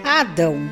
Adão.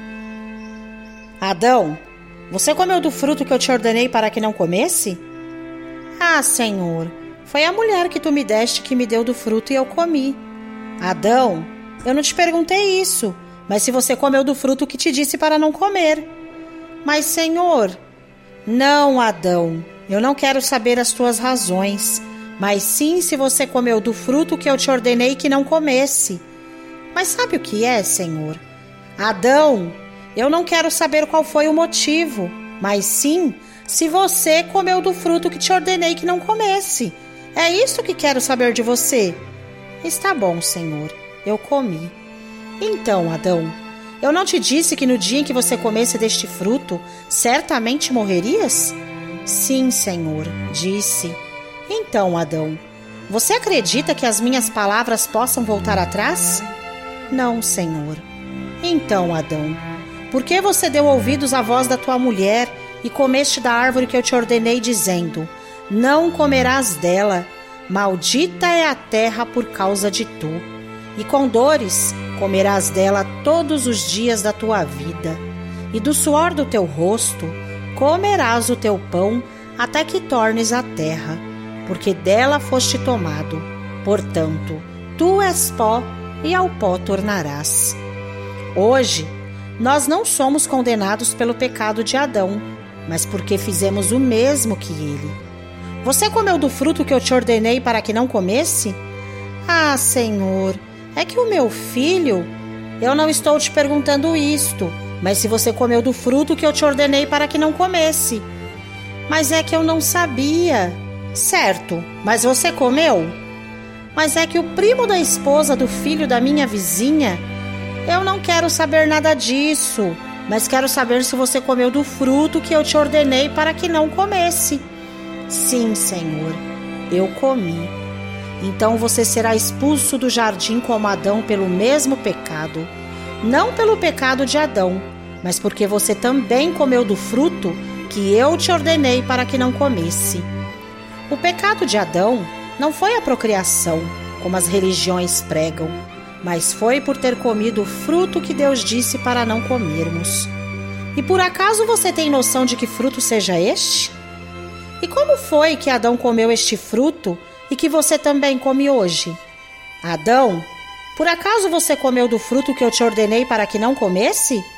Adão, você comeu do fruto que eu te ordenei para que não comesse? Ah, Senhor, foi a mulher que tu me deste que me deu do fruto e eu comi. Adão, eu não te perguntei isso, mas se você comeu do fruto que te disse para não comer. Mas, Senhor... Não, Adão, eu não quero saber as tuas razões, mas sim se você comeu do fruto que eu te ordenei que não comesse. Mas sabe o que é, Senhor? Adão, eu não quero saber qual foi o motivo, mas sim se você comeu do fruto que te ordenei que não comesse. É isso que quero saber de você. Está bom, Senhor, eu comi. Então, Adão, eu não te disse que no dia em que você comesse deste fruto, certamente morrerias? Sim, Senhor, disse. Então, Adão, você acredita que as minhas palavras possam voltar atrás? Não, Senhor. Então, Adão, por que você deu ouvidos à voz da tua mulher e comeste da árvore que eu te ordenei, dizendo: não comerás dela, maldita é a terra por causa de tu, e com dores comerás dela todos os dias da tua vida, e do suor do teu rosto comerás o teu pão até que tornes a terra, porque dela foste tomado. Portanto, tu és pó e ao pó tornarás. Hoje, nós não somos condenados pelo pecado de Adão, mas porque fizemos o mesmo que ele. Você comeu do fruto que eu te ordenei para que não comesse? Ah, Senhor, é que o meu filho... Eu não estou te perguntando isto, mas se você comeu do fruto que eu te ordenei para que não comesse. Mas é que eu não sabia. Certo, mas você comeu? Mas é que o primo da esposa do filho da minha vizinha... Eu não quero saber nada disso, mas quero saber se você comeu do fruto que eu te ordenei para que não comesse. Sim, Senhor, eu comi. Então você será expulso do jardim como Adão pelo mesmo pecado. Não pelo pecado de Adão, mas porque você também comeu do fruto que eu te ordenei para que não comesse. O pecado de Adão não foi a procriação, como as religiões pregam, mas foi por ter comido o fruto que Deus disse para não comermos. E por acaso você tem noção de que fruto seja este? E como foi que Adão comeu este fruto e que você também come hoje? Adão, por acaso você comeu do fruto que eu te ordenei para que não comesse?